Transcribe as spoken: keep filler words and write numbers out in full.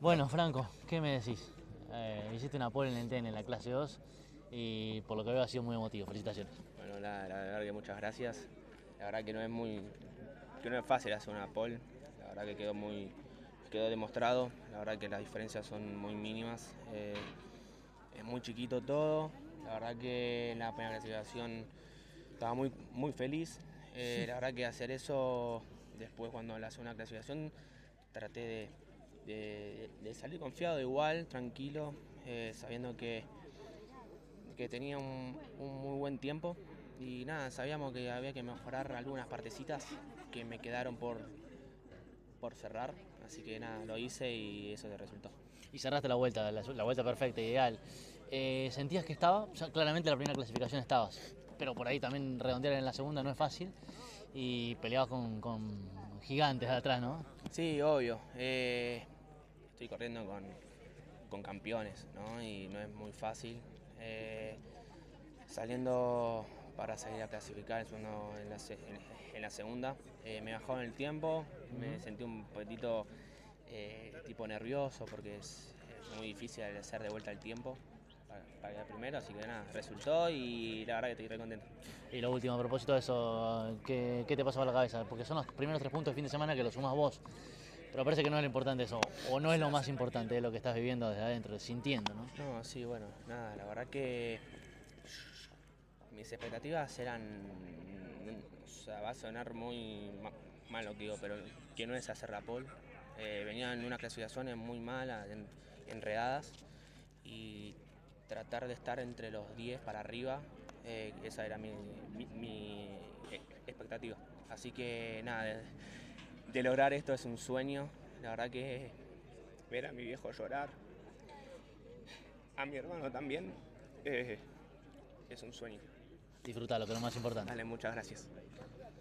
Bueno, Franco, ¿qué me decís? Eh, hiciste una pole en el T N en la clase dos y por lo que veo ha sido muy emotivo. Felicitaciones. Bueno, la, la verdad que muchas gracias. La verdad que no es muy, que no es fácil hacer una pole. La verdad que quedó muy, quedó demostrado. La verdad que las diferencias son muy mínimas. Eh, es muy chiquito todo. La verdad que en la primera clasificación estaba muy, muy feliz. Eh, la verdad que hacer eso después cuando la segunda clasificación traté de, de, de salir confiado igual, tranquilo, eh, sabiendo que que tenía un, un muy buen tiempo y nada, sabíamos que había que mejorar algunas partecitas que me quedaron por, por cerrar, así que nada, lo hice y eso te resultó. Y cerraste la vuelta, la, la vuelta perfecta, ideal. Eh, ¿Sentías que estaba? O sea, claramente en la primera clasificación estabas, pero por ahí también redondear en la segunda no es fácil y peleabas con, con gigantes de atrás, ¿no? Sí, obvio, eh, estoy corriendo con, con campeones, ¿no? Y no es muy fácil. Eh, saliendo para salir a clasificar en, uno, en, la, en la segunda, eh, me bajaron el tiempo, me sentí un poquitito eh, tipo nervioso porque es, es muy difícil hacer de vuelta el tiempo para, para ir primero, así que nada, resultó y la verdad que estoy re contento. Y lo último, a propósito de eso, ¿qué, qué te pasó por la cabeza? Porque son los primeros tres puntos de fin de semana que los sumas vos. Pero parece que no es lo importante eso, o no es lo más importante de lo que estás viviendo desde adentro, sintiendo, ¿no? No, sí, bueno, nada, la verdad que mis expectativas eran, o sea, va a sonar muy mal lo que digo, pero que no es hacer la pole. Eh, venían en unas clasificaciones muy malas, en, enredadas, y tratar de estar entre los diez para arriba, eh, esa era mi, mi, mi, expectativa. Así que nada, de, de lograr esto es un sueño. La verdad que ver a mi viejo llorar, a mi hermano también, eh, es un sueño. Disfrutalo, que es lo más importante. Dale, muchas gracias.